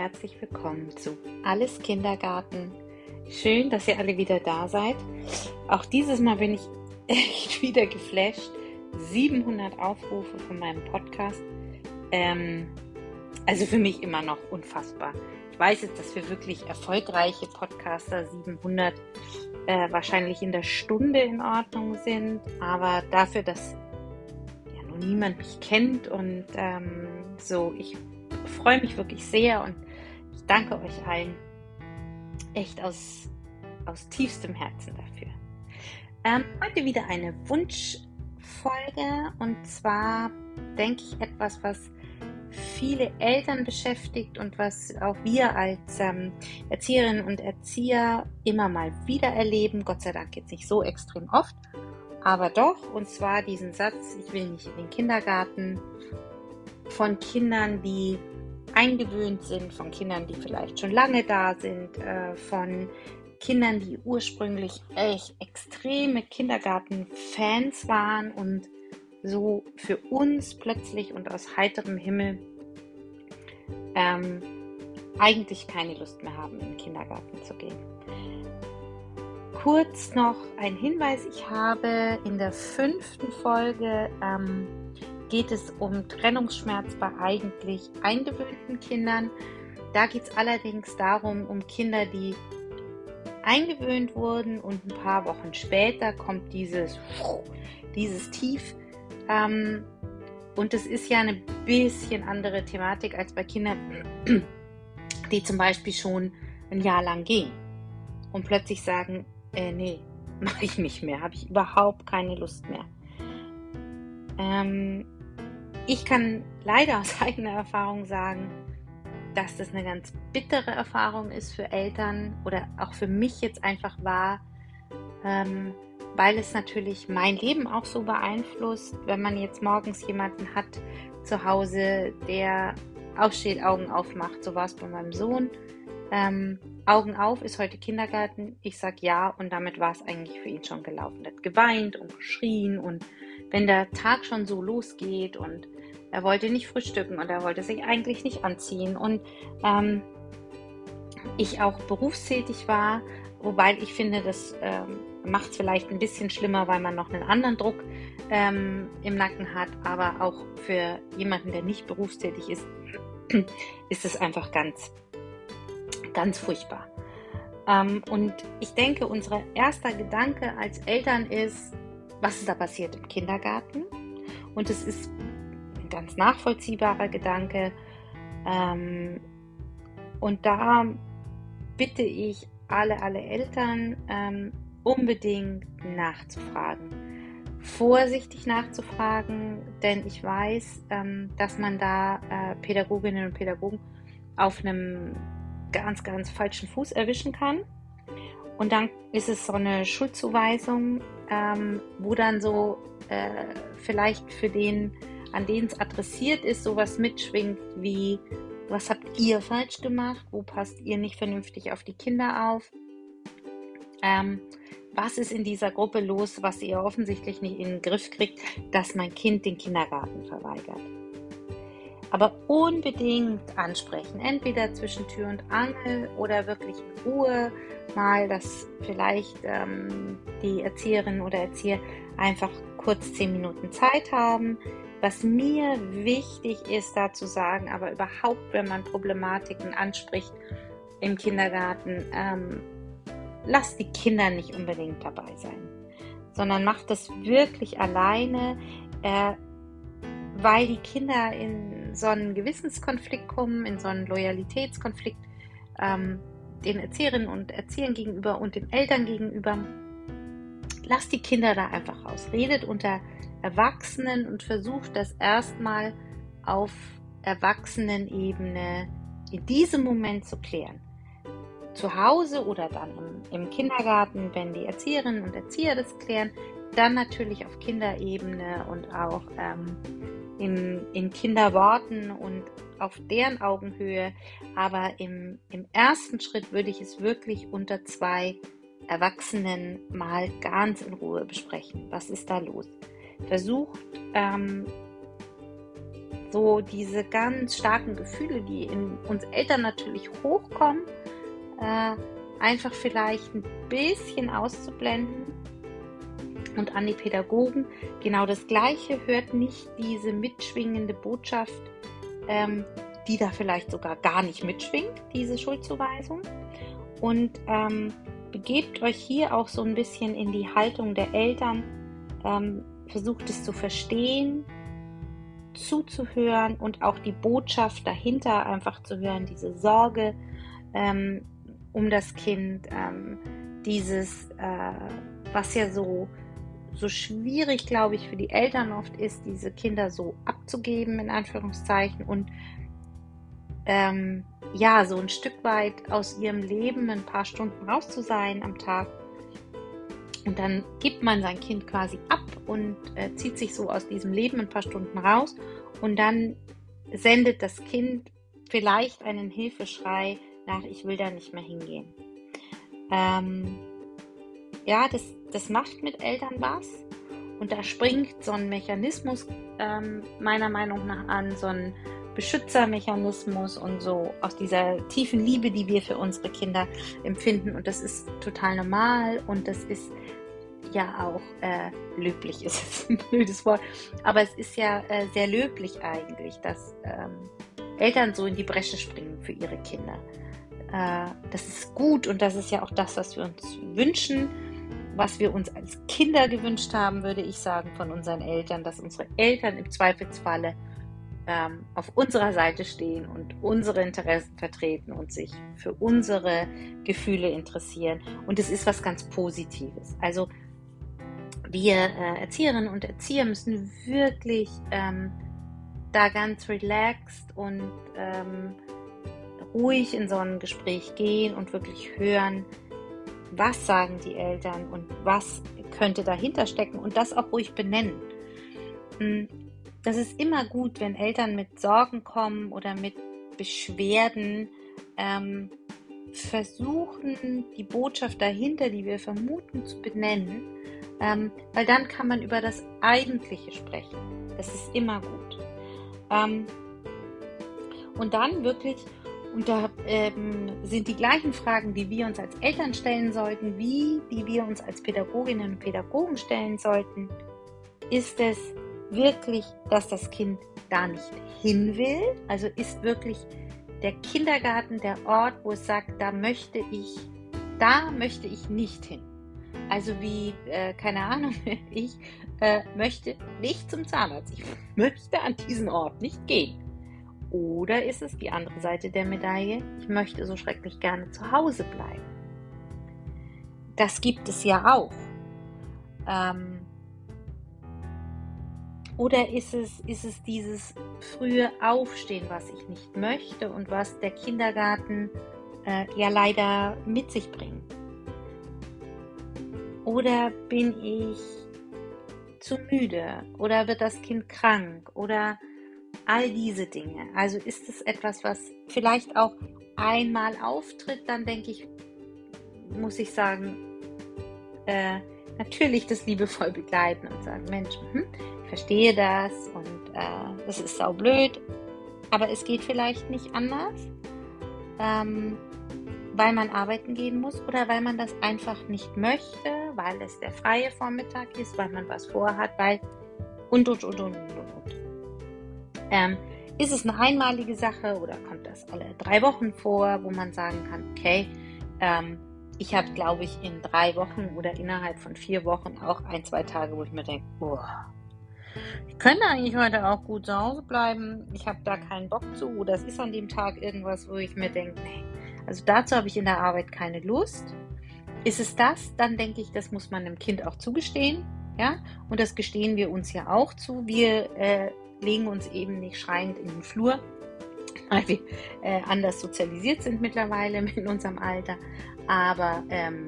herzlich willkommen zu Alles Kindergarten. Schön, dass ihr alle wieder da seid. Auch dieses Mal bin ich echt wieder geflasht. 700 Aufrufe von meinem Podcast. Also für mich immer noch unfassbar. Ich weiß jetzt, dass wir wirklich erfolgreiche Podcaster 700 wahrscheinlich in der Stunde in Ordnung sind, aber dafür, dass ja noch niemand mich kennt und ich freue mich wirklich sehr und ich danke euch allen echt aus tiefstem Herzen dafür. Heute wieder eine Wunschfolge und zwar denke ich etwas, was viele Eltern beschäftigt und was auch wir als Erzieherinnen und Erzieher immer mal wieder erleben, Gott sei Dank jetzt nicht so extrem oft, aber doch, und zwar diesen Satz, ich will nicht in den Kindergarten, von Kindern, die eingewöhnt sind, von Kindern, die vielleicht schon lange da sind, von Kindern, die ursprünglich echt extreme Kindergarten-Fans waren und so für uns plötzlich und aus heiterem Himmel eigentlich keine Lust mehr haben, in den Kindergarten zu gehen. Kurz noch ein Hinweis, ich habe in der 5. Folge geht es um Trennungsschmerz bei eigentlich eingewöhnten Kindern. Da geht es allerdings darum, um Kinder, die eingewöhnt wurden und ein paar Wochen später kommt dieses Tief. Und es ist ja eine bisschen andere Thematik als bei Kindern, die zum Beispiel schon ein Jahr lang gehen und plötzlich sagen, nee, mache ich nicht mehr, habe ich überhaupt keine Lust mehr. Ich kann leider aus eigener Erfahrung sagen, dass das eine ganz bittere Erfahrung ist für Eltern oder auch für mich jetzt einfach war, weil es natürlich mein Leben auch so beeinflusst, wenn man jetzt morgens jemanden hat zu Hause, der aufsteht, Augen aufmacht. So war es bei meinem Sohn. Augen auf, ist heute Kindergarten. Ich sag ja und damit war es eigentlich für ihn schon gelaufen. Er hat geweint und geschrien und wenn der Tag schon so losgeht und er wollte nicht frühstücken und er wollte sich eigentlich nicht anziehen und ich auch berufstätig war, wobei ich finde, das macht es vielleicht ein bisschen schlimmer, weil man noch einen anderen Druck im Nacken hat, aber auch für jemanden, der nicht berufstätig ist, ist es einfach ganz, ganz furchtbar. Und ich denke, unser erster Gedanke als Eltern ist, was ist da passiert im Kindergarten? Und es ist ein ganz nachvollziehbarer Gedanke. Und da bitte ich alle Eltern unbedingt nachzufragen. Vorsichtig nachzufragen, denn ich weiß, dass man da Pädagoginnen und Pädagogen auf einem ganz, ganz falschen Fuß erwischen kann. Und dann ist es so eine Schuldzuweisung, wo dann so vielleicht für den, an den es adressiert ist, sowas mitschwingt wie, was habt ihr falsch gemacht? Wo passt ihr nicht vernünftig auf die Kinder auf? Was ist in dieser Gruppe los, was ihr offensichtlich nicht in den Griff kriegt, dass mein Kind den Kindergarten verweigert? Aber unbedingt ansprechen, entweder zwischen Tür und Angel oder wirklich in Ruhe mal, dass vielleicht die Erzieherinnen oder Erzieher einfach kurz 10 Minuten Zeit haben. Was mir wichtig ist, da zu sagen, aber überhaupt, wenn man Problematiken anspricht im Kindergarten, lasst die Kinder nicht unbedingt dabei sein, sondern macht das wirklich alleine, weil die Kinder in so einen Gewissenskonflikt kommen, in so einen Loyalitätskonflikt den Erzieherinnen und Erziehern gegenüber und den Eltern gegenüber. Lasst die Kinder da einfach raus. Redet unter Erwachsenen und versucht das erstmal auf Erwachsenenebene in diesem Moment zu klären. Zu Hause oder dann im Kindergarten, wenn die Erzieherinnen und Erzieher das klären, dann natürlich auf Kinderebene und auch in Kinderworten und auf deren Augenhöhe. Aber im ersten Schritt würde ich es wirklich unter 2 Erwachsenen mal ganz in Ruhe besprechen. Was ist da los? Versucht so diese ganz starken Gefühle, die in uns Eltern natürlich hochkommen, einfach vielleicht ein bisschen auszublenden. Und an die Pädagogen genau das Gleiche, hört nicht diese mitschwingende Botschaft, die da vielleicht sogar gar nicht mitschwingt, diese Schuldzuweisung. Und begebt euch hier auch so ein bisschen in die Haltung der Eltern, versucht es zu verstehen, zuzuhören und auch die Botschaft dahinter einfach zu hören, diese Sorge um das Kind, dieses, was ja so schwierig, glaube ich, für die Eltern oft ist, diese Kinder so abzugeben, in Anführungszeichen, und so ein Stück weit aus ihrem Leben ein paar Stunden raus zu sein am Tag. Und dann gibt man sein Kind quasi ab und zieht sich so aus diesem Leben ein paar Stunden raus und dann sendet das Kind vielleicht einen Hilfeschrei nach, ich will da nicht mehr hingehen. Das macht mit Eltern was und da springt so ein Mechanismus meiner Meinung nach an, so ein Beschützermechanismus und so aus dieser tiefen Liebe, die wir für unsere Kinder empfinden, und das ist total normal und das ist ja auch löblich, ist es ein blödes Wort, aber es ist ja sehr löblich eigentlich, dass Eltern so in die Bresche springen für ihre Kinder. Das ist gut und das ist ja auch das, was wir uns wünschen, was wir uns als Kinder gewünscht haben, würde ich sagen, von unseren Eltern, dass unsere Eltern im Zweifelsfalle auf unserer Seite stehen und unsere Interessen vertreten und sich für unsere Gefühle interessieren. Und es ist was ganz Positives. Also wir Erzieherinnen und Erzieher müssen wirklich da ganz relaxed und ruhig in so ein Gespräch gehen und wirklich hören, was sagen die Eltern und was könnte dahinter stecken und das auch ruhig benennen. Das ist immer gut, wenn Eltern mit Sorgen kommen oder mit Beschwerden, versuchen, die Botschaft dahinter, die wir vermuten, zu benennen, weil dann kann man über das Eigentliche sprechen. Das ist immer gut. Und dann wirklich, und da sind die gleichen Fragen, die wir uns als Eltern stellen sollten, wie die wir uns als Pädagoginnen und Pädagogen stellen sollten. Ist es wirklich, dass das Kind da nicht hin will? Also ist wirklich der Kindergarten der Ort, wo es sagt, da möchte ich nicht hin. Also wie, keine Ahnung, ich möchte nicht zum Zahnarzt. Ich möchte an diesen Ort nicht gehen. Oder ist es die andere Seite der Medaille? Ich möchte so schrecklich gerne zu Hause bleiben. Das gibt es ja auch. Oder ist es dieses frühe Aufstehen, was ich nicht möchte und was der Kindergarten ja leider mit sich bringt? Oder bin ich zu müde? Oder wird das Kind krank? Oder all diese Dinge. Also ist es etwas, was vielleicht auch einmal auftritt, dann denke ich, muss ich sagen, natürlich das liebevoll begleiten und sagen, Mensch, ich verstehe das und das ist saublöd, aber es geht vielleicht nicht anders, weil man arbeiten gehen muss oder weil man das einfach nicht möchte, weil es der freie Vormittag ist, weil man was vorhat, weil und. Ist es eine einmalige Sache oder kommt das alle 3 Wochen vor, wo man sagen kann, okay, ich habe, glaube ich, in 3 Wochen oder innerhalb von 4 Wochen auch 1-2 Tage, wo ich mir denke, ich könnte eigentlich heute auch gut zu Hause bleiben, ich habe da keinen Bock zu, oder es ist an dem Tag irgendwas, wo ich mir denke, nee, also dazu habe ich in der Arbeit keine Lust. Ist es das, dann denke ich, das muss man dem Kind auch zugestehen, ja, und das gestehen wir uns ja auch zu. Wir legen uns eben nicht schreiend in den Flur, weil wir anders sozialisiert sind mittlerweile in unserem Alter. Aber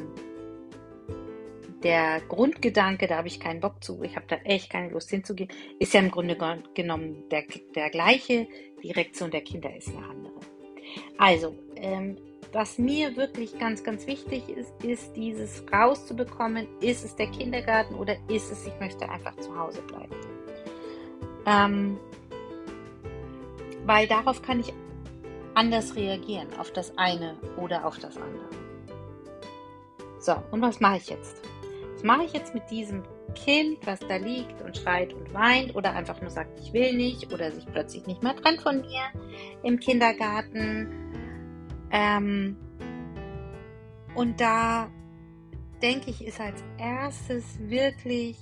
der Grundgedanke, da habe ich keinen Bock zu, ich habe da echt keine Lust hinzugehen, ist ja im Grunde genommen der gleiche. Die Reaktion der Kinder ist eine andere. Also, was mir wirklich ganz, ganz wichtig ist dieses rauszubekommen, ist es der Kindergarten oder ist es, ich möchte einfach zu Hause bleiben. weil darauf kann ich anders reagieren, auf das eine oder auf das andere. So, und was mache ich jetzt? Was mache ich jetzt mit diesem Kind, was da liegt und schreit und weint oder einfach nur sagt, ich will nicht oder sich plötzlich nicht mehr trennt von mir im Kindergarten? Und da denke ich, ist als erstes wirklich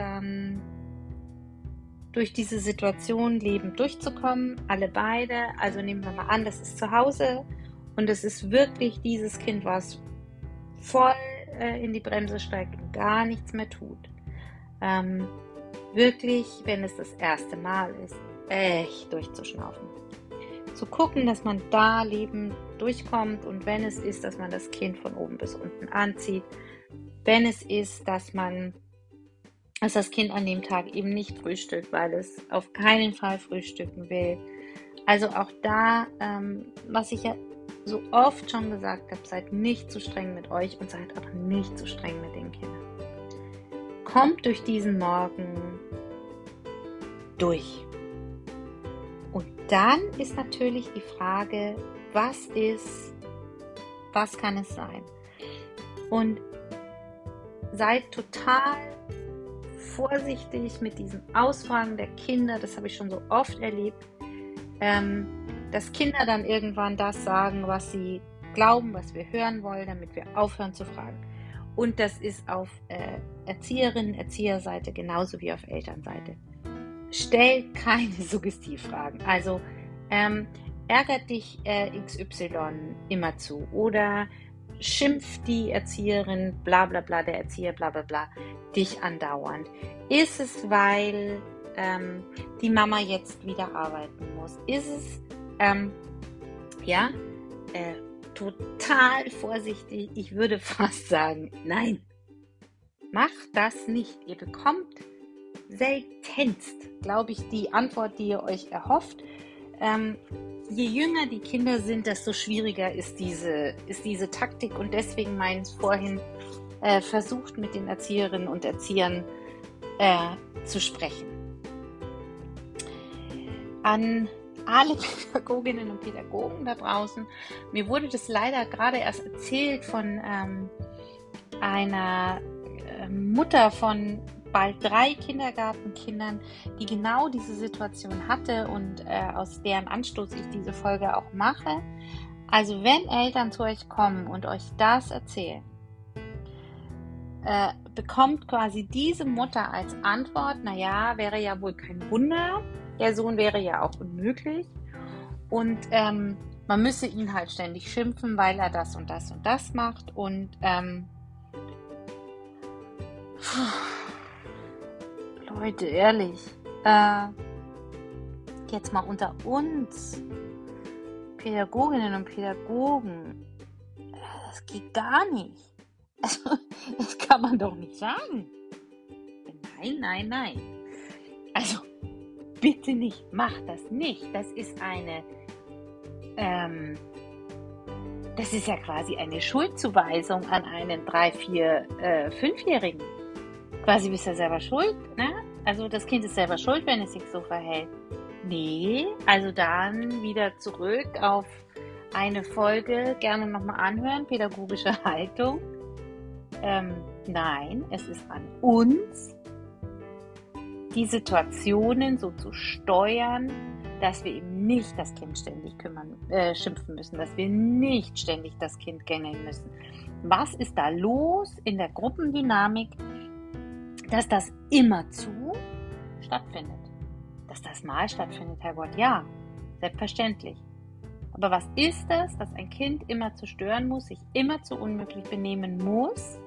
durch diese Situation lebend durchzukommen, alle beide. Also nehmen wir mal an, das ist zu Hause und es ist wirklich dieses Kind, was voll in die Bremse steigt und gar nichts mehr tut. Wirklich, wenn es das erste Mal ist, echt durchzuschnaufen. Zu gucken, dass man da lebend durchkommt und wenn es ist, dass man das Kind von oben bis unten anzieht, wenn es ist, dass das Kind an dem Tag eben nicht frühstückt, weil es auf keinen Fall frühstücken will. Also auch da, was ich ja so oft schon gesagt habe, seid nicht zu streng mit euch und seid auch nicht zu streng mit den Kindern. Kommt durch diesen Morgen durch. Und dann ist natürlich die Frage, was kann es sein? Und seid total vorsichtig mit diesem Ausfragen der Kinder, das habe ich schon so oft erlebt, dass Kinder dann irgendwann das sagen, was sie glauben, was wir hören wollen, damit wir aufhören zu fragen. Und das ist auf Erzieherinnen, Erzieherseite genauso wie auf Elternseite. Stellt keine Suggestivfragen. Also ärgert dich XY immer zu oder schimpft die Erzieherin bla bla bla, der Erzieher bla bla bla dich andauernd. Ist es, weil die Mama jetzt wieder arbeiten muss? Ist es total vorsichtig, ich würde fast sagen, nein, macht das nicht. Ihr bekommt seltenst, glaube ich, die Antwort, die ihr euch erhofft. Je jünger die Kinder sind, desto schwieriger ist diese Taktik und deswegen meins vorhin versucht mit den Erzieherinnen und Erziehern zu sprechen. An alle Pädagoginnen und Pädagogen da draußen, mir wurde das leider gerade erst erzählt von einer Mutter von bald 3 Kindergartenkindern, die genau diese Situation hatte und aus deren Anstoß ich diese Folge auch mache. Also wenn Eltern zu euch kommen und euch das erzählen, bekommt quasi diese Mutter als Antwort, naja, wäre ja wohl kein Wunder, der Sohn wäre ja auch unmöglich und man müsse ihn halt ständig schimpfen, weil er das und das und das macht und Leute, ehrlich, jetzt mal unter uns, Pädagoginnen und Pädagogen, das geht gar nicht. Also, das kann man doch nicht sagen. Nein. Also, bitte nicht, macht das nicht. Das ist das ist ja quasi eine Schuldzuweisung an einen 3-, 4-, 5-Jährigen. Quasi bist du selber schuld, ne? Also das Kind ist selber schuld, wenn es sich so verhält. Nee, also dann wieder zurück auf eine Folge, gerne nochmal anhören, pädagogische Haltung. Nein, es ist an uns, die Situationen so zu steuern, dass wir eben nicht das Kind ständig schimpfen müssen, dass wir nicht ständig das Kind gängeln müssen. Was ist da los in der Gruppendynamik, dass das immerzu stattfindet? Dass das mal stattfindet, Herrgott, ja, selbstverständlich. Aber was ist das, dass ein Kind immer zu stören muss, sich immer zu unmöglich benehmen muss?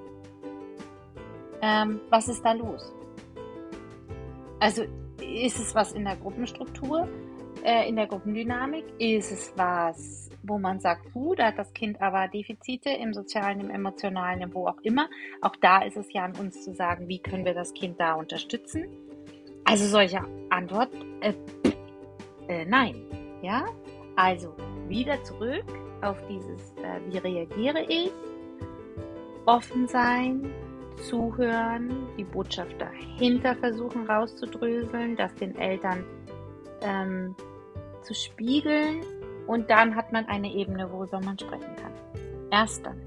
Was ist da los? Also ist es was in der Gruppenstruktur, in der Gruppendynamik? Ist es was, wo man sagt, da hat das Kind aber Defizite im Sozialen, im Emotionalen, im wo auch immer? Auch da ist es ja an uns zu sagen, wie können wir das Kind da unterstützen? Also solche Antwort, nein. Ja? Also wieder zurück auf dieses, wie reagiere ich? Offen sein, zuhören, die Botschaft dahinter versuchen rauszudröseln, dass den Eltern zu spiegeln und dann hat man eine Ebene, worüber man sprechen kann. Erst dann.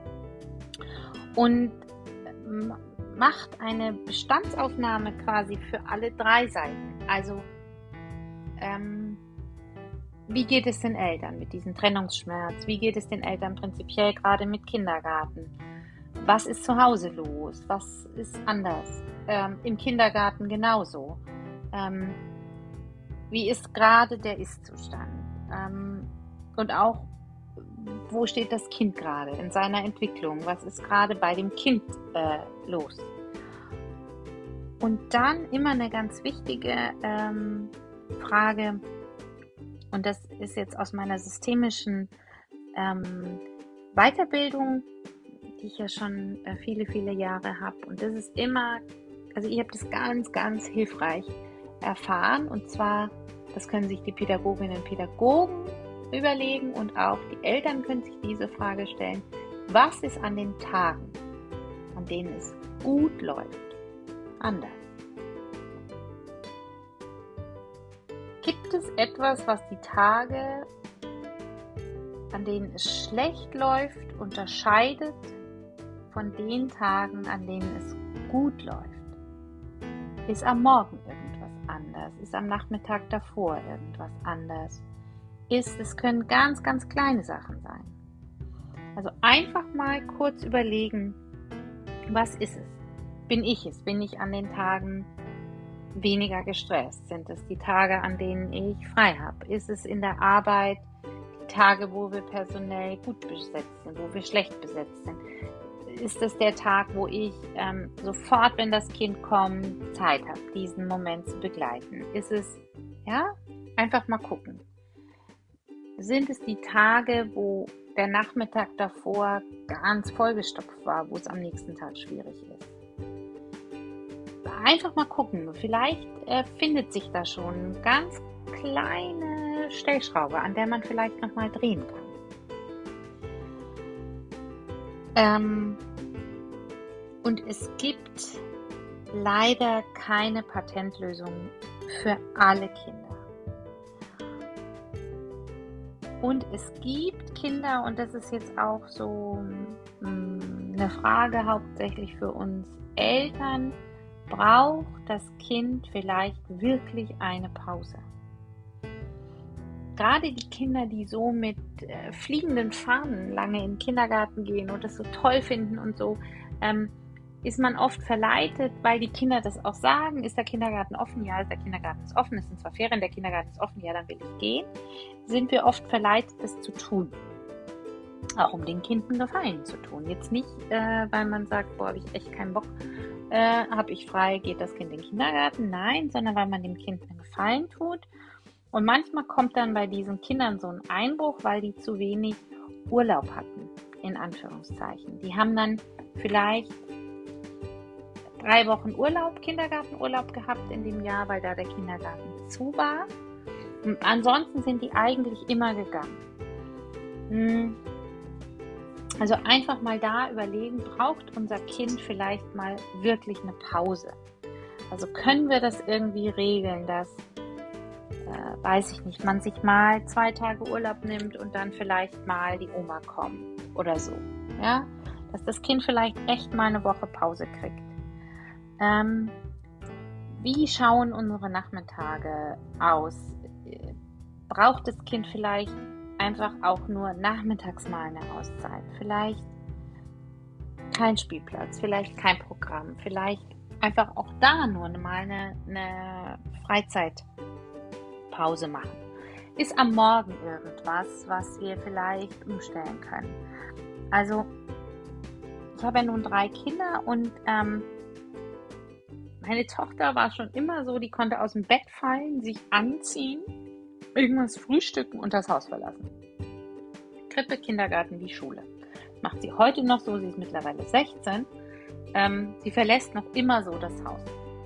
Und macht eine Bestandsaufnahme quasi für alle 3 Seiten. Also, wie geht es den Eltern mit diesem Trennungsschmerz? Wie geht es den Eltern prinzipiell gerade mit Kindergarten? Was ist zu Hause los? Was ist anders? Im Kindergarten genauso. Wie ist gerade der Ist-Zustand? Und auch, wo steht das Kind gerade in seiner Entwicklung? Was ist gerade bei dem Kind los? Und dann immer eine ganz wichtige Frage, und das ist jetzt aus meiner systemischen Weiterbildung, die ich ja schon viele, viele Jahre habe. Und das ist immer, also ich habe das ganz, ganz hilfreich erfahren. Und zwar, das können sich die Pädagoginnen und Pädagogen überlegen und auch die Eltern können sich diese Frage stellen: Was ist an den Tagen, an denen es gut läuft, anders? Gibt es etwas, was die Tage, an denen es schlecht läuft, unterscheidet von den Tagen, an denen es gut läuft? Ist am Morgen irgendwas anders? Ist am Nachmittag davor irgendwas anders? Es können ganz, ganz kleine Sachen sein. Also einfach mal kurz überlegen, was ist es? Bin ich es? Bin ich an den Tagen weniger gestresst? Sind es die Tage, an denen ich frei habe? Ist es in der Arbeit die Tage, wo wir personell gut besetzt sind, wo wir schlecht besetzt sind? Ist es der Tag, wo ich sofort, wenn das Kind kommt, Zeit habe, diesen Moment zu begleiten? Ist es, ja, einfach mal gucken. Sind es die Tage, wo der Nachmittag davor ganz vollgestopft war, wo es am nächsten Tag schwierig ist? Einfach mal gucken. Vielleicht findet sich da schon eine ganz kleine Stellschraube, an der man vielleicht nochmal drehen kann. Und es gibt leider keine Patentlösung für alle Kinder. Und es gibt Kinder, und das ist jetzt auch so eine Frage hauptsächlich für uns Eltern, braucht das Kind vielleicht wirklich eine Pause? Gerade die Kinder, die so mit fliegenden Fahnen lange in den Kindergarten gehen und das so toll finden und so, ist man oft verleitet, weil die Kinder das auch sagen: Ist der Kindergarten offen? Ja, der Kindergarten ist offen. Es sind zwar Ferien, der Kindergarten ist offen. Ja, dann will ich gehen. Sind wir oft verleitet, das zu tun. Auch um den Kindern Gefallen zu tun. Jetzt nicht, weil man sagt: Boah, habe ich echt keinen Bock, habe ich frei, geht das Kind in den Kindergarten. Nein, sondern weil man dem Kind einen Gefallen tut. Und manchmal kommt dann bei diesen Kindern so ein Einbruch, weil die zu wenig Urlaub hatten, in Anführungszeichen. Die haben dann vielleicht 3 Wochen Urlaub, Kindergartenurlaub gehabt in dem Jahr, weil da der Kindergarten zu war. Und ansonsten sind die eigentlich immer gegangen. Also einfach mal da überlegen, braucht unser Kind vielleicht mal wirklich eine Pause? Also können wir das irgendwie regeln, dass, weiß ich nicht, man sich mal 2 Tage Urlaub nimmt und dann vielleicht mal die Oma kommt oder so. Ja? Dass das Kind vielleicht echt mal eine Woche Pause kriegt. Wie schauen unsere Nachmittage aus? Braucht das Kind vielleicht einfach auch nur nachmittags mal eine Auszeit? Vielleicht kein Spielplatz, vielleicht kein Programm, vielleicht einfach auch da nur mal eine Freizeitpause machen. Ist am Morgen irgendwas, was wir vielleicht umstellen können? Also, ich habe ja nun 3 Kinder und meine Tochter war schon immer so, die konnte aus dem Bett fallen, sich anziehen, irgendwas frühstücken und das Haus verlassen. Krippe, Kindergarten wie Schule. Das macht sie heute noch so, sie ist mittlerweile 16. Sie verlässt noch immer so das Haus.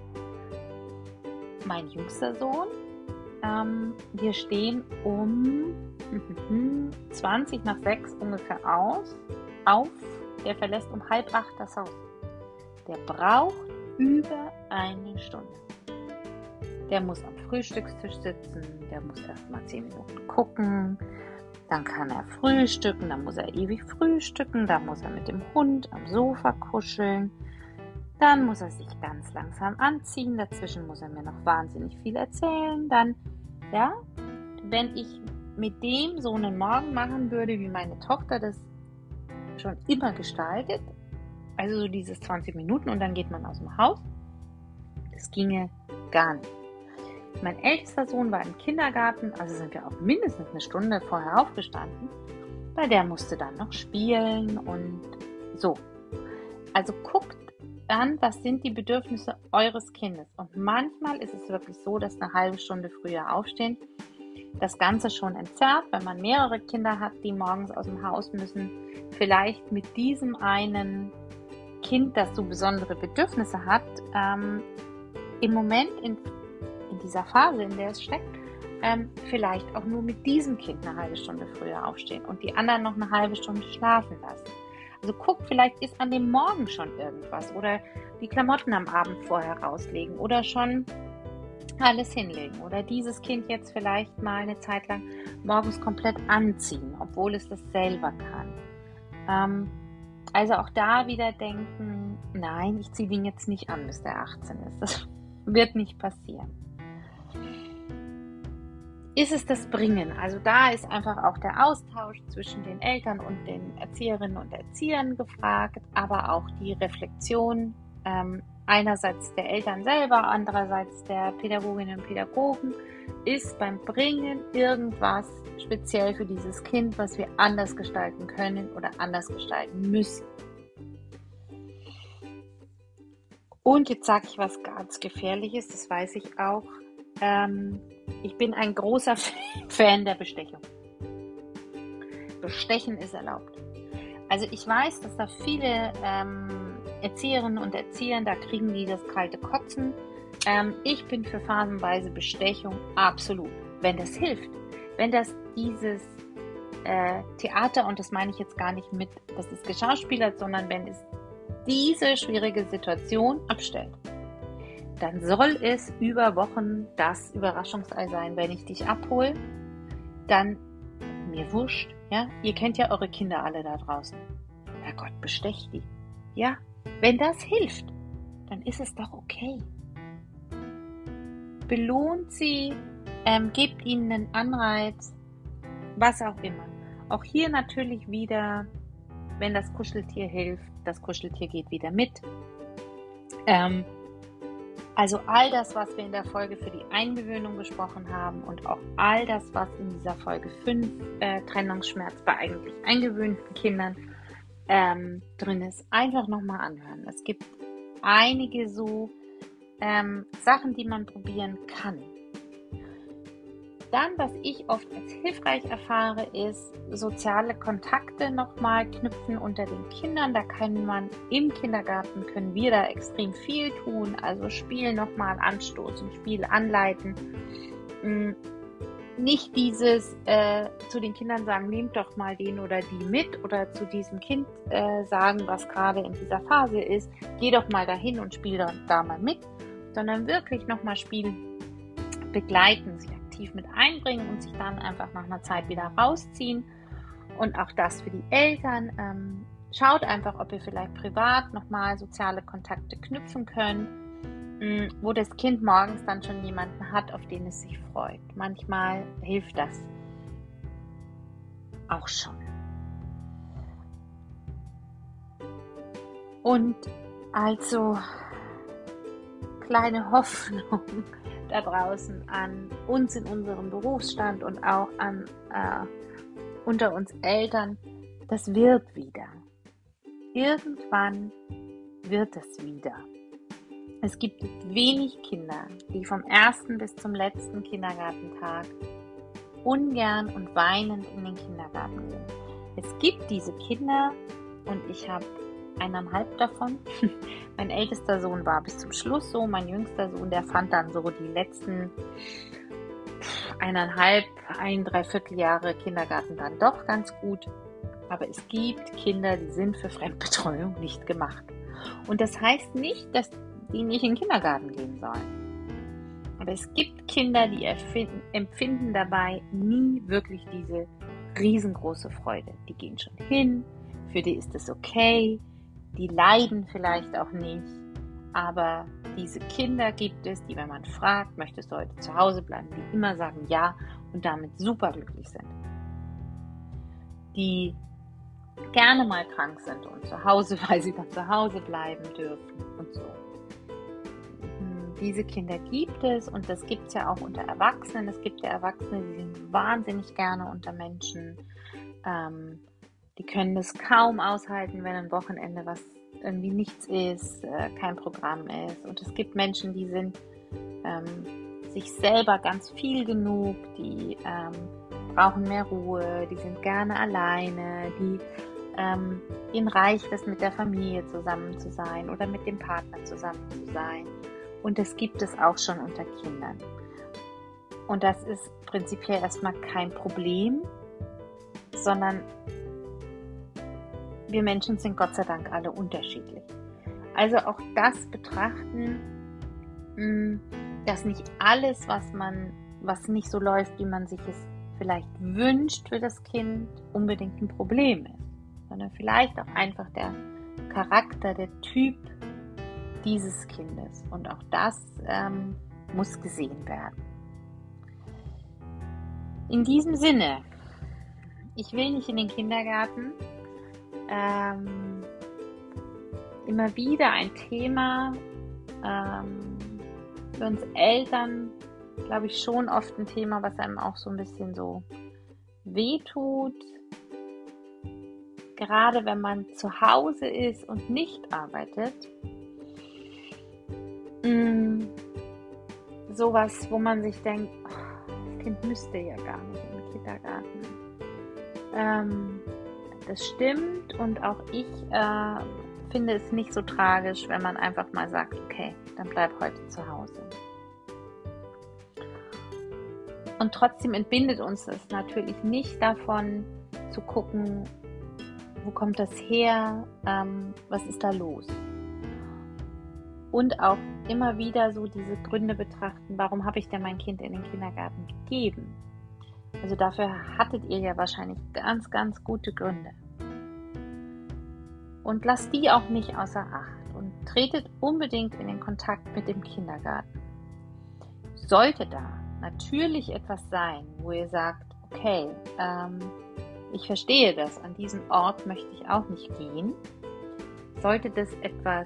Mein jüngster Sohn, wir stehen um 20 nach 6 ungefähr auf. Der verlässt um 7:30 das Haus. Der braucht über 1 Stunde. Der muss am Frühstückstisch sitzen, der muss erst mal 10 Minuten gucken, dann kann er frühstücken, dann muss er ewig frühstücken, dann muss er mit dem Hund am Sofa kuscheln, dann muss er sich ganz langsam anziehen, dazwischen muss er mir noch wahnsinnig viel erzählen, dann, ja, wenn ich mit dem so einen Morgen machen würde, wie meine Tochter das schon immer gestaltet, also so dieses 20 Minuten und dann geht man aus dem Haus, das ginge gar nicht. Mein ältester Sohn war im Kindergarten, also sind wir auch mindestens eine Stunde vorher aufgestanden, weil der musste dann noch spielen und so. Also guckt dann, was sind die Bedürfnisse eures Kindes. Und manchmal ist es wirklich so, dass eine halbe Stunde früher aufstehen das Ganze schon entzerrt, wenn man mehrere Kinder hat, die morgens aus dem Haus müssen. Vielleicht mit diesem einen Kind, das so besondere Bedürfnisse hat, im Moment in dieser Phase, in der es steckt, vielleicht auch nur mit diesem Kind eine halbe Stunde früher aufstehen und die anderen noch eine halbe Stunde schlafen lassen. Also guckt, vielleicht ist an dem Morgen schon irgendwas oder die Klamotten am Abend vorher rauslegen oder schon alles hinlegen oder dieses Kind jetzt vielleicht mal eine Zeit lang morgens komplett anziehen, obwohl es das selber kann. Also auch da wieder denken, nein, ich ziehe den jetzt nicht an, bis der 18 ist. Das wird nicht passieren. Ist es das Bringen? Also da ist einfach auch der Austausch zwischen den Eltern und den Erzieherinnen und Erziehern gefragt, aber auch die Reflexion einerseits der Eltern selber, andererseits der Pädagoginnen und Pädagogen, ist beim Bringen irgendwas speziell für dieses Kind, was wir anders gestalten können oder anders gestalten müssen. Und jetzt sage ich was ganz Gefährliches, das weiß ich auch. Ich bin ein großer Fan der Bestechung. Bestechen ist erlaubt. Also ich weiß, dass da viele Erzieherinnen und Erzieher, da kriegen die das kalte Kotzen. Ich bin für phasenweise Bestechung absolut, wenn das hilft. Wenn das dieses Theater, und das meine ich jetzt gar nicht mit, dass es geschauspielert, sondern wenn es diese schwierige Situation abstellt, dann soll es über Wochen das Überraschungsei sein. Wenn ich dich abhole, dann mir wurscht. Ja? Ihr kennt ja eure Kinder alle da draußen. Herrgott, bestecht die. Ja, wenn das hilft, dann ist es doch okay. Belohnt sie, gebt ihnen einen Anreiz, was auch immer. Auch hier natürlich wieder, wenn das Kuscheltier hilft, das Kuscheltier geht wieder mit. Also all das, was wir in der Folge für die Eingewöhnung besprochen haben und auch all das, was in dieser Folge 5 Trennungsschmerz bei eigentlich eingewöhnten Kindern drin ist, einfach nochmal anhören. Es gibt einige so Sachen, die man probieren kann. Dann, was ich oft als hilfreich erfahre, ist soziale Kontakte nochmal knüpfen unter den Kindern. Da kann man im Kindergarten, können wir da extrem viel tun. Also Spiel nochmal anstoßen, Spiel anleiten. Nicht dieses zu den Kindern sagen, nehmt doch mal den oder die mit oder zu diesem Kind sagen, was gerade in dieser Phase ist, geh doch mal dahin und spiel da mal mit, sondern wirklich nochmal Spiel begleiten, sich aktiv mit einbringen und sich dann einfach nach einer Zeit wieder rausziehen. Und auch das für die Eltern. Schaut einfach, ob ihr vielleicht privat nochmal soziale Kontakte knüpfen könnt, wo das Kind morgens dann schon jemanden hat, auf den es sich freut. Manchmal hilft das auch schon. Und also kleine Hoffnung da draußen an uns in unserem Berufsstand und auch an unter uns Eltern, das wird wieder. Irgendwann wird es wieder. Es gibt wenig Kinder, die vom ersten bis zum letzten Kindergartentag ungern und weinend in den Kindergarten gehen. Es gibt diese Kinder und ich habe 1,5 davon. Mein ältester Sohn war bis zum Schluss so, mein jüngster Sohn, der fand dann so die letzten 1,5 Jahre Kindergarten dann doch ganz gut. Aber es gibt Kinder, die sind für Fremdbetreuung nicht gemacht. Und das heißt nicht, dass die nicht in den Kindergarten gehen sollen. Aber es gibt Kinder, die empfinden dabei nie wirklich diese riesengroße Freude. Die gehen schon hin, für die ist es okay, die leiden vielleicht auch nicht. Aber diese Kinder gibt es, die, wenn man fragt, möchtest du heute zu Hause bleiben, die immer sagen ja und damit super glücklich sind. Die gerne mal krank sind und zu Hause, weil sie dann zu Hause bleiben dürfen und so. Diese Kinder gibt es und das gibt es ja auch unter Erwachsenen. Es gibt ja Erwachsene, die sind wahnsinnig gerne unter Menschen. Die können das kaum aushalten, wenn ein Wochenende was irgendwie nichts ist, kein Programm ist. Und es gibt Menschen, die sind sich selber ganz viel genug, die brauchen mehr Ruhe, die sind gerne alleine, ihnen reicht es, mit der Familie zusammen zu sein oder mit dem Partner zusammen zu sein. Und das gibt es auch schon unter Kindern. Und das ist prinzipiell erstmal kein Problem, sondern wir Menschen sind Gott sei Dank alle unterschiedlich. Also auch das betrachten, dass nicht alles, was nicht so läuft, wie man sich es vielleicht wünscht für das Kind, unbedingt ein Problem ist, sondern vielleicht auch einfach der Charakter, der Typ dieses Kindes. Und auch das muss gesehen werden. In diesem Sinne, ich will nicht in den Kindergarten. Immer wieder ein Thema, für uns Eltern, glaube ich, schon oft ein Thema, was einem auch so ein bisschen so wehtut. Gerade wenn man zu Hause ist und nicht arbeitet. Sowas, wo man sich denkt, das Kind müsste ja gar nicht in den Kindergarten. Das stimmt und auch ich finde es nicht so tragisch, wenn man einfach mal sagt, okay, dann bleib heute zu Hause. Und trotzdem entbindet uns das natürlich nicht davon, zu gucken, wo kommt das her, was ist da los? Und auch immer wieder so diese Gründe betrachten, warum habe ich denn mein Kind in den Kindergarten gegeben? Also dafür hattet ihr ja wahrscheinlich ganz, ganz gute Gründe. Und lasst die auch nicht außer Acht und tretet unbedingt in den Kontakt mit dem Kindergarten. Sollte da natürlich etwas sein, wo ihr sagt, okay, ich verstehe das, an diesen Ort möchte ich auch nicht gehen. Sollte das etwas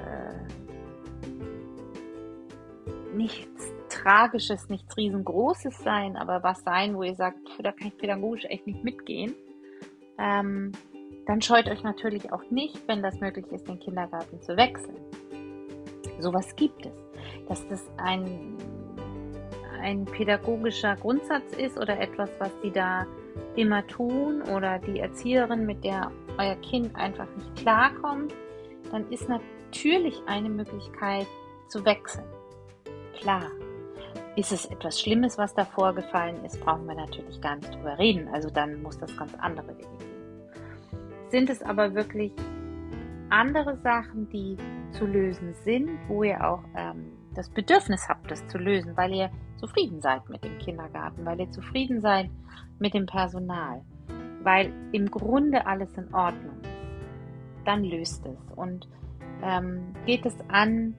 nichts Tragisches, nichts Riesengroßes sein, aber was sein, wo ihr sagt, da kann ich pädagogisch echt nicht mitgehen, dann scheut euch natürlich auch nicht, wenn das möglich ist, den Kindergarten zu wechseln. Sowas gibt es. Dass das ein pädagogischer Grundsatz ist oder etwas, was sie da immer tun oder die Erzieherin, mit der euer Kind einfach nicht klarkommt, dann ist natürlich eine Möglichkeit zu wechseln. Klar, ist es etwas Schlimmes, was da vorgefallen ist, brauchen wir natürlich gar nicht drüber reden. Also dann muss das ganz andere Wege gehen. Sind es aber wirklich andere Sachen, die zu lösen sind, wo ihr auch das Bedürfnis habt, das zu lösen, weil ihr zufrieden seid mit dem Kindergarten, weil ihr zufrieden seid mit dem Personal, weil im Grunde alles in Ordnung ist, dann löst es und geht es an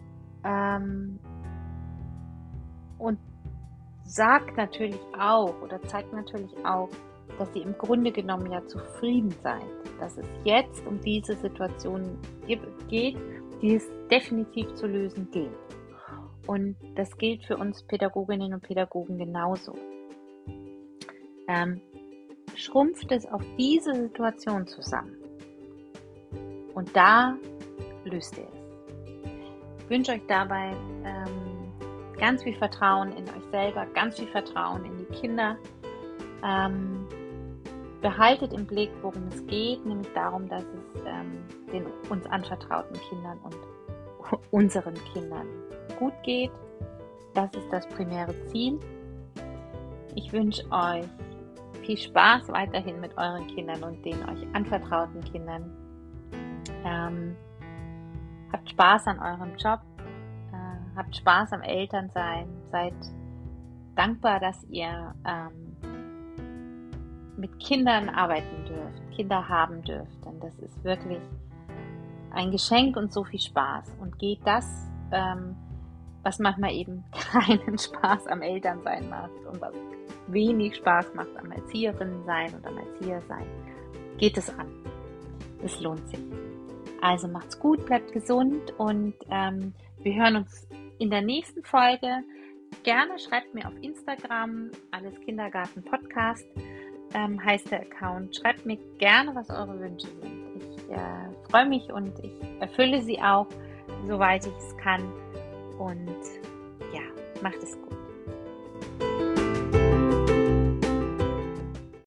und sagt natürlich auch oder zeigt natürlich auch, dass ihr im Grunde genommen ja zufrieden seid, dass es jetzt um diese Situation geht, die es definitiv zu lösen gilt. Und das gilt für uns Pädagoginnen und Pädagogen genauso. Schrumpft es auf diese Situation zusammen und da löst ihr es. Ich wünsche euch dabei ganz viel Vertrauen in euch selber, ganz viel Vertrauen in die Kinder. Behaltet im Blick, worum es geht, nämlich darum, dass es den uns anvertrauten Kindern und unseren Kindern gut geht. Das ist das primäre Ziel. Ich wünsche euch viel Spaß weiterhin mit euren Kindern und den euch anvertrauten Kindern. Habt Spaß an eurem Job. habt Spaß am Elternsein, seid dankbar, dass ihr mit Kindern arbeiten dürft, Kinder haben dürft, denn das ist wirklich ein Geschenk und so viel Spaß. Und geht das, was manchmal eben keinen Spaß am Elternsein macht und was wenig Spaß macht am Erzieherinnen sein und am Erzieher sein, geht es an. Es lohnt sich. Also macht's gut, bleibt gesund und wir hören uns in der nächsten Folge. Gerne schreibt mir auf Instagram, Alles Kindergarten Podcast heißt der Account. Schreibt mir gerne, was eure Wünsche sind. Ich freue mich und ich erfülle sie auch, soweit ich es kann. Und ja, macht es gut.